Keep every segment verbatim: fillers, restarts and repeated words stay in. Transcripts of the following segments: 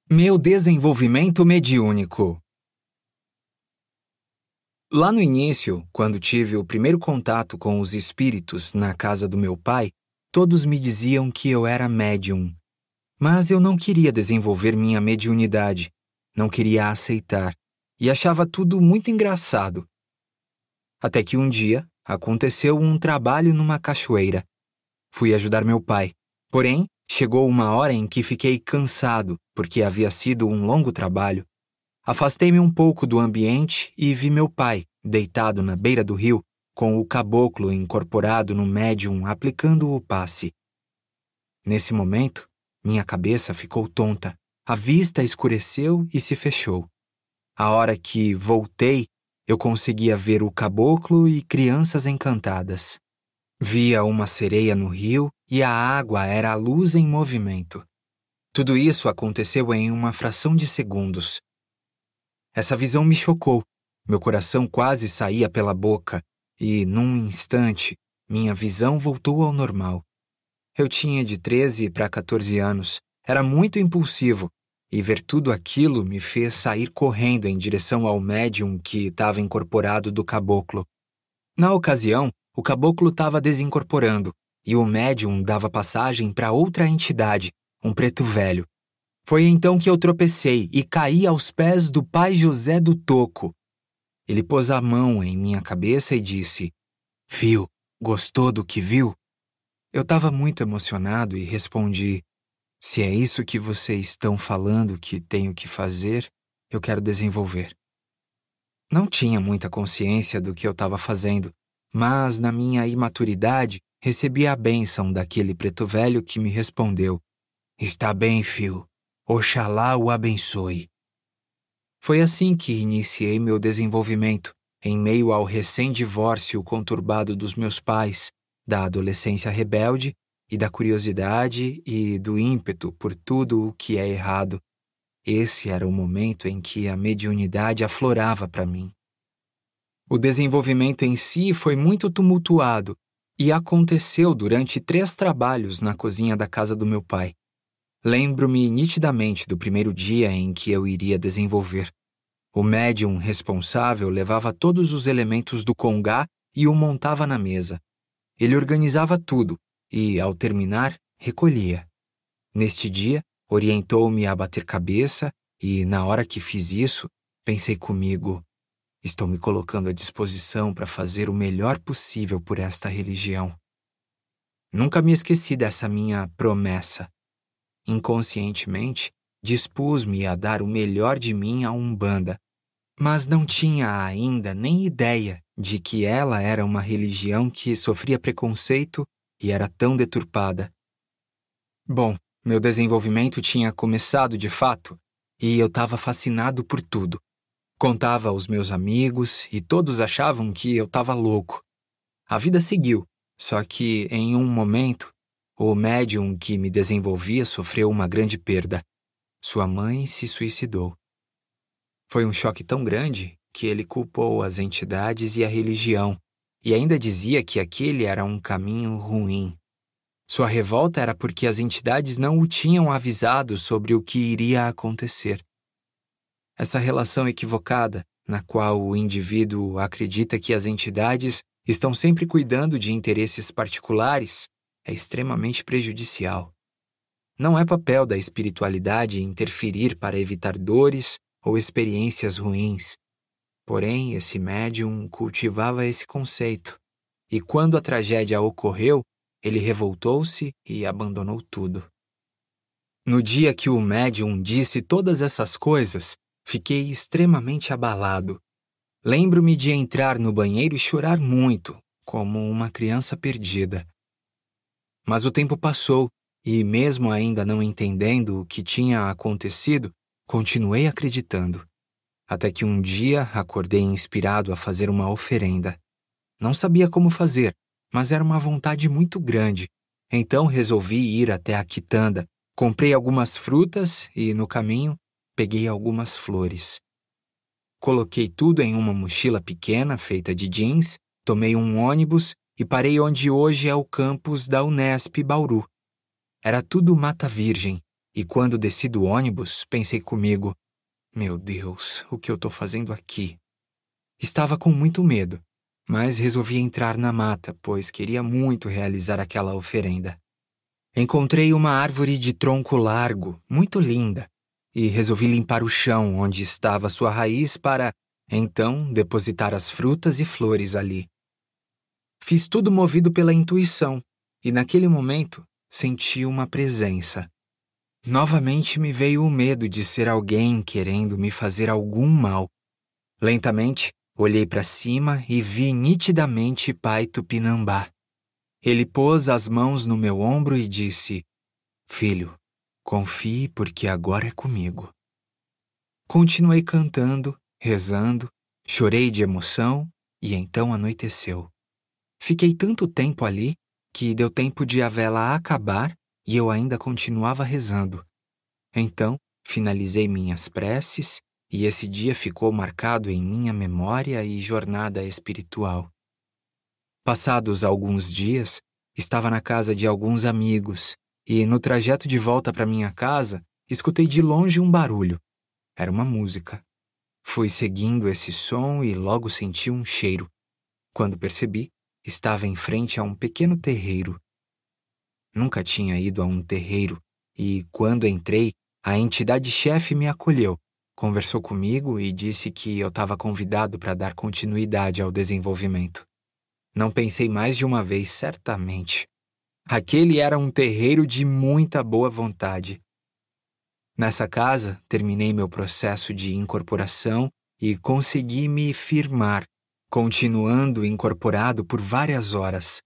Meu desenvolvimento mediúnico. Lá no início, quando tive o primeiro contato com os espíritos na casa do meu pai, todos me diziam que eu era médium. Mas eu não queria desenvolver minha mediunidade, não queria aceitar, e achava tudo muito engraçado. Até que um dia, aconteceu um trabalho numa cachoeira. Fui ajudar meu pai, porém, chegou uma hora em que fiquei cansado, porque havia sido um longo trabalho. Afastei-me um pouco do ambiente e vi meu pai, deitado na beira do rio, com o caboclo incorporado no médium aplicando o passe. Nesse momento, minha cabeça ficou tonta, a vista escureceu e se fechou. A hora que voltei, eu conseguia ver o caboclo e crianças encantadas. Via uma sereia no rio e a água era a luz em movimento. Tudo isso aconteceu em uma fração de segundos. Essa visão me chocou. Meu coração quase saía pela boca e, num instante, minha visão voltou ao normal. Eu tinha de treze para quatorze anos, era muito impulsivo, e ver tudo aquilo me fez sair correndo em direção ao médium que estava incorporado do caboclo. Na ocasião, o caboclo estava desincorporando, e o médium dava passagem para outra entidade, um preto velho. Foi então que eu tropecei e caí aos pés do pai José do Toco. Ele pôs a mão em minha cabeça e disse: "Fio, gostou do que viu?" Eu estava muito emocionado e respondi: "Se é isso que vocês estão falando que tenho que fazer, eu quero desenvolver." Não tinha muita consciência do que eu estava fazendo, mas na minha imaturidade recebi a bênção daquele preto velho que me respondeu: "Está bem, fio. Oxalá o abençoe." Foi assim que iniciei meu desenvolvimento, em meio ao recém-divórcio conturbado dos meus pais, da adolescência rebelde e da curiosidade e do ímpeto por tudo o que é errado. Esse era o momento em que a mediunidade aflorava para mim. O desenvolvimento em si foi muito tumultuado e aconteceu durante três trabalhos na cozinha da casa do meu pai. Lembro-me nitidamente do primeiro dia em que eu iria desenvolver. O médium responsável levava todos os elementos do congá e o montava na mesa. Ele organizava tudo e, ao terminar, recolhia. Neste dia, orientou-me a bater cabeça e, na hora que fiz isso, pensei comigo: estou me colocando à disposição para fazer o melhor possível por esta religião. Nunca me esqueci dessa minha promessa. Inconscientemente, dispus-me a dar o melhor de mim à Umbanda, mas não tinha ainda nem ideia de que ela era uma religião que sofria preconceito e era tão deturpada. Bom, meu desenvolvimento tinha começado de fato, e eu estava fascinado por tudo. Contava aos meus amigos e todos achavam que eu estava louco. A vida seguiu, só que em um momento, o médium que me desenvolvia sofreu uma grande perda. Sua mãe se suicidou. Foi um choque tão grande que ele culpou as entidades e a religião, e ainda dizia que aquele era um caminho ruim. Sua revolta era porque as entidades não o tinham avisado sobre o que iria acontecer. Essa relação equivocada, na qual o indivíduo acredita que as entidades estão sempre cuidando de interesses particulares, é extremamente prejudicial. Não é papel da espiritualidade interferir para evitar dores ou experiências ruins. Porém, esse médium cultivava esse conceito, e quando a tragédia ocorreu, ele revoltou-se e abandonou tudo. No dia que o médium disse todas essas coisas, fiquei extremamente abalado. Lembro-me de entrar no banheiro e chorar muito, como uma criança perdida. Mas o tempo passou, e mesmo ainda não entendendo o que tinha acontecido, continuei acreditando. Até que um dia acordei inspirado a fazer uma oferenda. Não sabia como fazer, mas era uma vontade muito grande. Então resolvi ir até a quitanda, comprei algumas frutas e, no caminho, peguei algumas flores. Coloquei tudo em uma mochila pequena feita de jeans, tomei um ônibus e parei onde hoje é o campus da Unesp Bauru. Era tudo mata virgem, E quando desci do ônibus, pensei comigo: meu Deus, o que eu tô fazendo aqui? Estava com muito medo, mas resolvi entrar na mata, pois queria muito realizar aquela oferenda. Encontrei uma árvore de tronco largo, muito linda, e resolvi limpar o chão onde estava sua raiz para, então, depositar as frutas e flores ali. Fiz tudo movido pela intuição, e naquele momento senti uma presença. Novamente me veio o medo de ser alguém querendo me fazer algum mal. Lentamente, olhei para cima e vi nitidamente Pai Tupinambá. Ele pôs as mãos no meu ombro e disse: Filho, confie porque agora é comigo. Continuei cantando, rezando, chorei de emoção e então anoiteceu. Fiquei tanto tempo ali que deu tempo de a vela acabar e eu ainda continuava rezando. Então, finalizei minhas preces e esse dia ficou marcado em minha memória e jornada espiritual. Passados alguns dias, estava na casa de alguns amigos e, no trajeto de volta para minha casa, escutei de longe um barulho. Era uma música. Fui seguindo esse som e logo senti um cheiro. Quando percebi, estava em frente a um pequeno terreiro. Nunca tinha ido a um terreiro e, quando entrei, a entidade-chefe me acolheu, conversou comigo e disse que eu estava convidado para dar continuidade ao desenvolvimento. Não pensei mais de uma vez, certamente. Aquele era um terreiro de muita boa vontade. Nessa casa, terminei meu processo de incorporação e consegui me firmar, continuando incorporado por várias horas.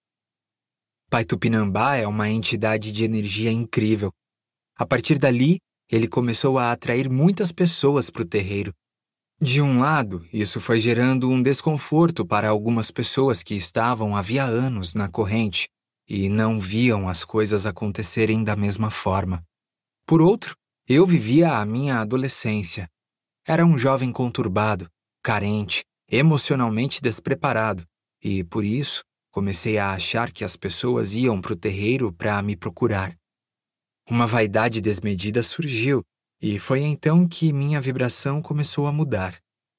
Pai Tupinambá é uma entidade de energia incrível. A partir dali, ele começou a atrair muitas pessoas para o terreiro. De um lado, isso foi gerando um desconforto para algumas pessoas que estavam havia anos na corrente e não viam as coisas acontecerem da mesma forma. Por outro, eu vivia a minha adolescência. Era um jovem conturbado, carente, emocionalmente despreparado, e, por isso, comecei a achar que as pessoas iam para o terreiro para me procurar. Uma vaidade desmedida surgiu, e foi então que minha vibração começou a mudar.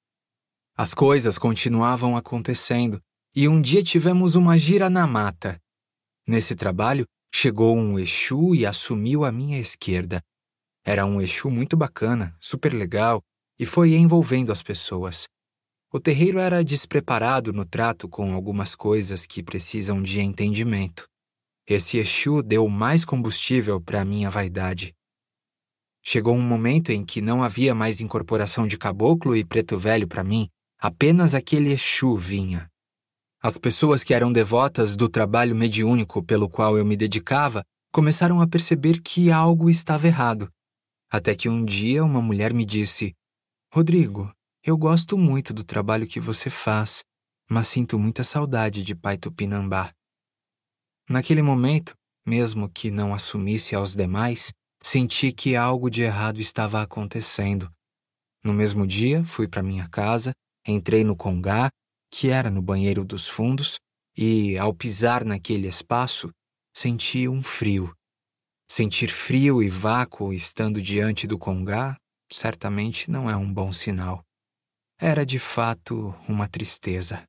As coisas continuavam acontecendo, e um dia tivemos uma gira na mata. Nesse trabalho, chegou um Exu e assumiu a minha esquerda. Era um Exu muito bacana, super legal, e foi envolvendo as pessoas. O terreiro era despreparado no trato com algumas coisas que precisam de entendimento. Esse Exu deu mais combustível para a minha vaidade. Chegou um momento em que não havia mais incorporação de caboclo e preto velho para mim, apenas aquele Exu vinha. As pessoas que eram devotas do trabalho mediúnico pelo qual eu me dedicava começaram a perceber que algo estava errado. Até que um dia uma mulher me disse: Rodrigo, eu gosto muito do trabalho que você faz, mas sinto muita saudade de Pai Tupinambá. Naquele momento, mesmo que não assumisse aos demais, senti que algo de errado estava acontecendo. No mesmo dia, fui para minha casa, entrei no congá, que era no banheiro dos fundos, e, ao pisar naquele espaço, senti um frio. Sentir frio e vácuo estando diante do congá certamente não é um bom sinal. Era de fato uma tristeza.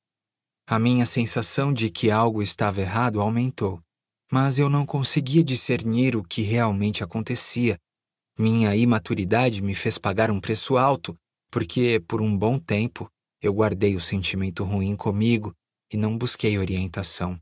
A minha sensação de que algo estava errado aumentou, mas eu não conseguia discernir o que realmente acontecia. Minha imaturidade me fez pagar um preço alto, porque, por um bom tempo, eu guardei o sentimento ruim comigo e não busquei orientação.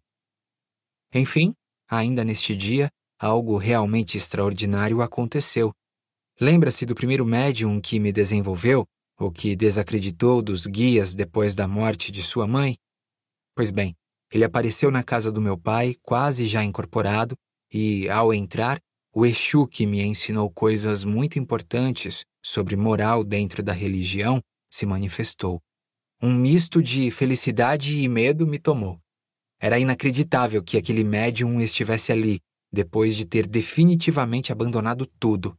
Enfim, ainda neste dia, algo realmente extraordinário aconteceu. Lembra-se do primeiro médium que me desenvolveu, ou que desacreditou dos guias depois da morte de sua mãe? Pois bem, ele apareceu na casa do meu pai, quase já incorporado, e, ao entrar, o Exu que me ensinou coisas muito importantes sobre moral dentro da religião se manifestou. Um misto de felicidade e medo me tomou. Era inacreditável que aquele médium estivesse ali, depois de ter definitivamente abandonado tudo.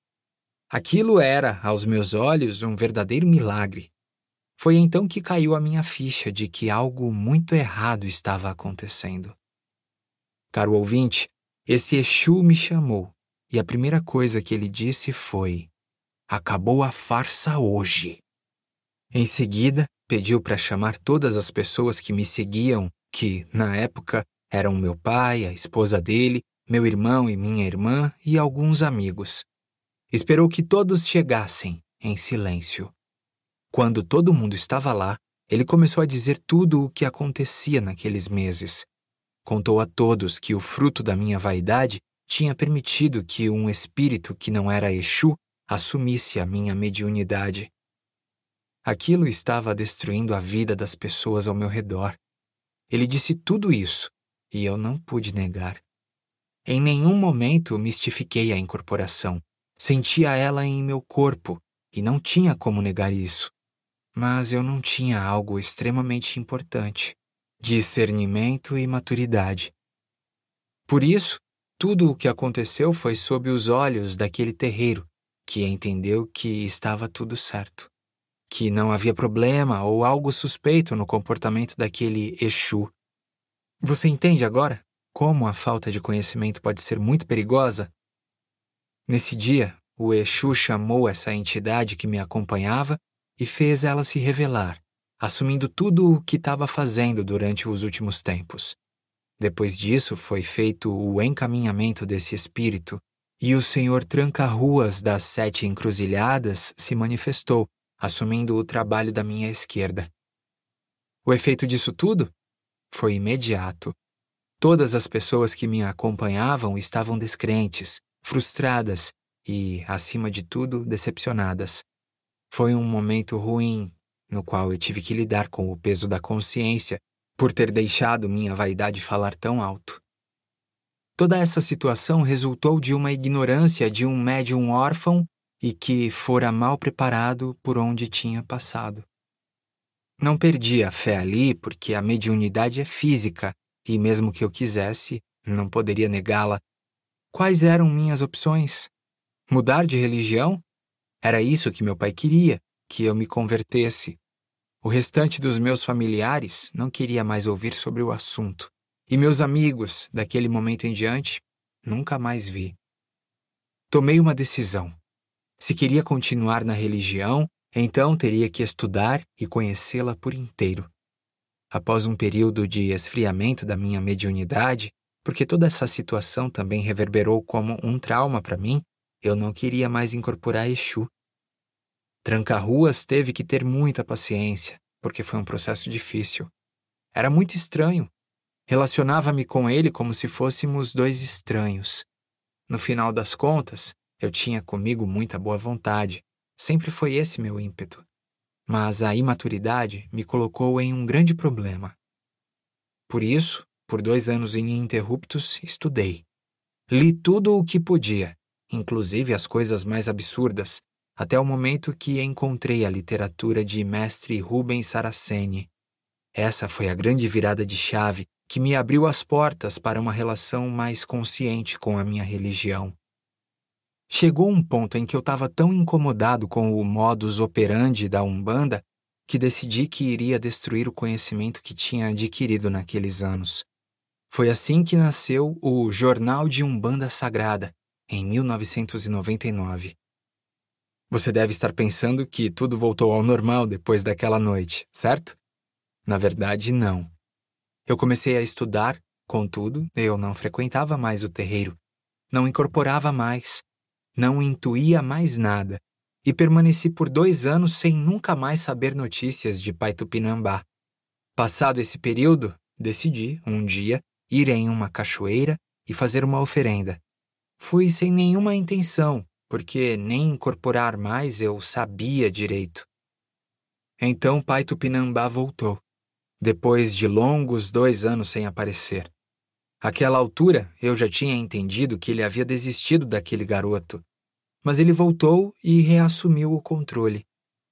Aquilo era, aos meus olhos, um verdadeiro milagre. Foi então que caiu a minha ficha de que algo muito errado estava acontecendo. Caro ouvinte, esse Exu me chamou, e a primeira coisa que ele disse foi: "Acabou a farsa hoje." Em seguida, pediu para chamar todas as pessoas que me seguiam, que, na época, eram meu pai, a esposa dele, meu irmão e minha irmã e alguns amigos. Esperou que todos chegassem, em silêncio. Quando todo mundo estava lá, ele começou a dizer tudo o que acontecia naqueles meses. Contou a todos que o fruto da minha vaidade tinha permitido que um espírito que não era Exu assumisse a minha mediunidade. Aquilo estava destruindo a vida das pessoas ao meu redor. Ele disse tudo isso, e eu não pude negar. Em nenhum momento mistifiquei a incorporação. Sentia ela em meu corpo, e não tinha como negar isso. Mas eu não tinha algo extremamente importante: discernimento e maturidade. Por isso, tudo o que aconteceu foi sob os olhos daquele terreiro, que entendeu que estava tudo certo, que não havia problema ou algo suspeito no comportamento daquele Exu. Você entende agora como a falta de conhecimento pode ser muito perigosa? Nesse dia, o Exu chamou essa entidade que me acompanhava e fez ela se revelar, assumindo tudo o que estava fazendo durante os últimos tempos. Depois disso, foi feito o encaminhamento desse espírito, e o Senhor Tranca-Ruas das Sete Encruzilhadas se manifestou, assumindo o trabalho da minha esquerda. O efeito disso tudo foi imediato. Todas as pessoas que me acompanhavam estavam descrentes, frustradas e, acima de tudo, decepcionadas. Foi um momento ruim, no qual eu tive que lidar com o peso da consciência por ter deixado minha vaidade falar tão alto. Toda essa situação resultou de uma ignorância de um médium órfão e que fora mal preparado por onde tinha passado. Não perdi a fé ali porque a mediunidade é física e, mesmo que eu quisesse, não poderia negá-la. Quais eram minhas opções? Mudar de religião? Era isso que meu pai queria, que eu me convertesse. O restante dos meus familiares não queria mais ouvir sobre o assunto. E meus amigos, daquele momento em diante, nunca mais vi. Tomei uma decisão. Se queria continuar na religião, então teria que estudar e conhecê-la por inteiro. Após um período de esfriamento da minha mediunidade, porque toda essa situação também reverberou como um trauma para mim, eu não queria mais incorporar Exu. Tranca-Ruas teve que ter muita paciência, porque foi um processo difícil. Era muito estranho. Relacionava-me com ele como se fôssemos dois estranhos. No final das contas, eu tinha comigo muita boa vontade. Sempre foi esse meu ímpeto. Mas a imaturidade me colocou em um grande problema. Por isso, por dois anos ininterruptos, estudei. Li tudo o que podia, inclusive as coisas mais absurdas, até o momento que encontrei a literatura de mestre Rubens Saraceni. Essa foi a grande virada de chave que me abriu as portas para uma relação mais consciente com a minha religião. Chegou um ponto em que eu estava tão incomodado com o modus operandi da Umbanda que decidi que iria destruir o conhecimento que tinha adquirido naqueles anos. Foi assim que nasceu o Jornal de Umbanda Sagrada, em mil novecentos e noventa e nove. Você deve estar pensando que tudo voltou ao normal depois daquela noite, certo? Na verdade, não. Eu comecei a estudar, contudo, eu não frequentava mais o terreiro, não incorporava mais, não intuía mais nada, e permaneci por dois anos sem nunca mais saber notícias de Pai Tupinambá. Passado esse período, decidi, um dia, ir em uma cachoeira e fazer uma oferenda. Fui sem nenhuma intenção, porque nem incorporar mais eu sabia direito. Então Pai Tupinambá voltou, depois de longos dois anos sem aparecer. Àquela altura, eu já tinha entendido que ele havia desistido daquele garoto, mas ele voltou e reassumiu o controle.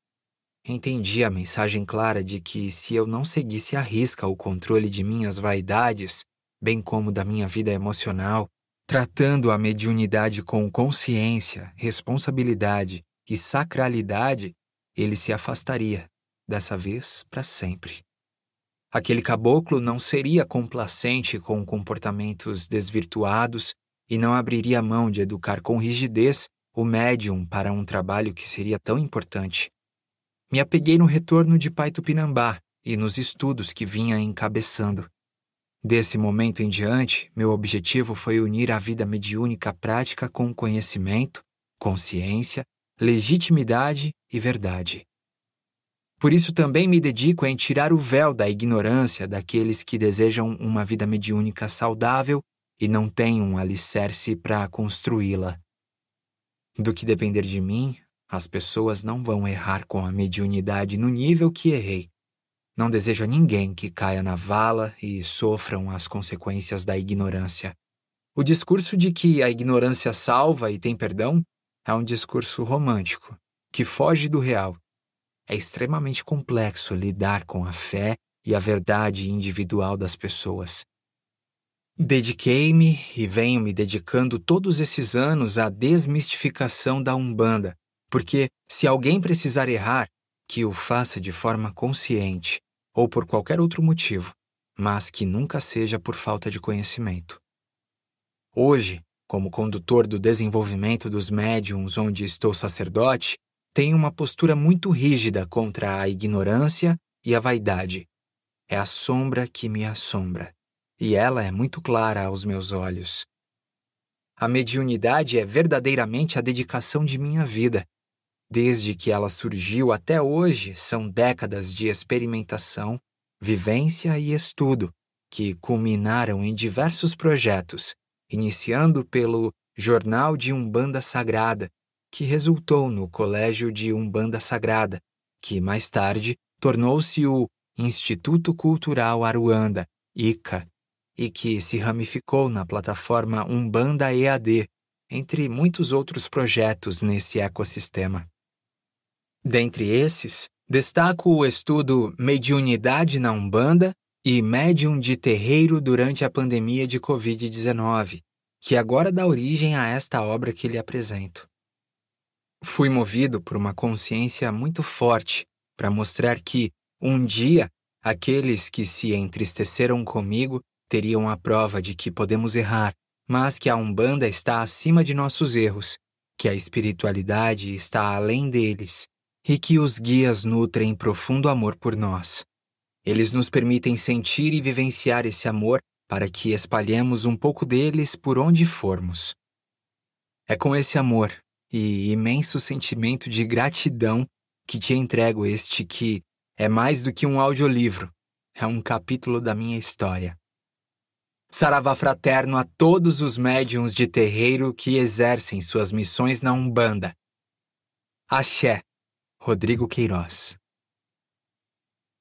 Entendi a mensagem clara de que, se eu não seguisse à risca o controle de minhas vaidades, bem como da minha vida emocional, tratando a mediunidade com consciência, responsabilidade e sacralidade, ele se afastaria, dessa vez para sempre. Aquele caboclo não seria complacente com comportamentos desvirtuados e não abriria mão de educar com rigidez o médium para um trabalho que seria tão importante. Me apeguei no retorno de Pai Tupinambá e nos estudos que vinha encabeçando. Desse momento em diante, meu objetivo foi unir a vida mediúnica prática com conhecimento, consciência, legitimidade e verdade. Por isso também me dedico em tirar o véu da ignorância daqueles que desejam uma vida mediúnica saudável e não têm um alicerce para construí-la. Do que depender de mim, as pessoas não vão errar com a mediunidade no nível que errei. Não desejo a ninguém que caia na vala e sofram as consequências da ignorância. O discurso de que a ignorância salva e tem perdão é um discurso romântico, que foge do real. É extremamente complexo lidar com a fé e a verdade individual das pessoas. Dediquei-me e venho me dedicando todos esses anos à desmistificação da Umbanda, porque se alguém precisar errar, que o faça de forma consciente ou por qualquer outro motivo, mas que nunca seja por falta de conhecimento. Hoje, como condutor do desenvolvimento dos médiuns onde estou sacerdote, tenho uma postura muito rígida contra a ignorância e a vaidade. É a sombra que me assombra, e ela é muito clara aos meus olhos. A mediunidade é verdadeiramente a dedicação de minha vida. Desde que ela surgiu até hoje, são décadas de experimentação, vivência e estudo, que culminaram em diversos projetos, iniciando pelo Jornal de Umbanda Sagrada, que resultou no Colégio de Umbanda Sagrada, que mais tarde tornou-se o Instituto Cultural Aruanda, I C A, e que se ramificou na plataforma Umbanda E A D, entre muitos outros projetos nesse ecossistema. Dentre esses, destaco o estudo Mediunidade na Umbanda e Médium de Terreiro durante a pandemia de covid dezenove, que agora dá origem a esta obra que lhe apresento. Fui movido por uma consciência muito forte para mostrar que, um dia, aqueles que se entristeceram comigo teriam a prova de que podemos errar, mas que a Umbanda está acima de nossos erros, que a espiritualidade está além deles e que os guias nutrem profundo amor por nós. Eles nos permitem sentir e vivenciar esse amor para que espalhemos um pouco deles por onde formos. É com esse amor e imenso sentimento de gratidão que te entrego este que é mais do que um audiolivro, é um capítulo da minha história. Saravá fraterno a todos os médiuns de terreiro que exercem suas missões na Umbanda. Axé, Rodrigo Queiroz.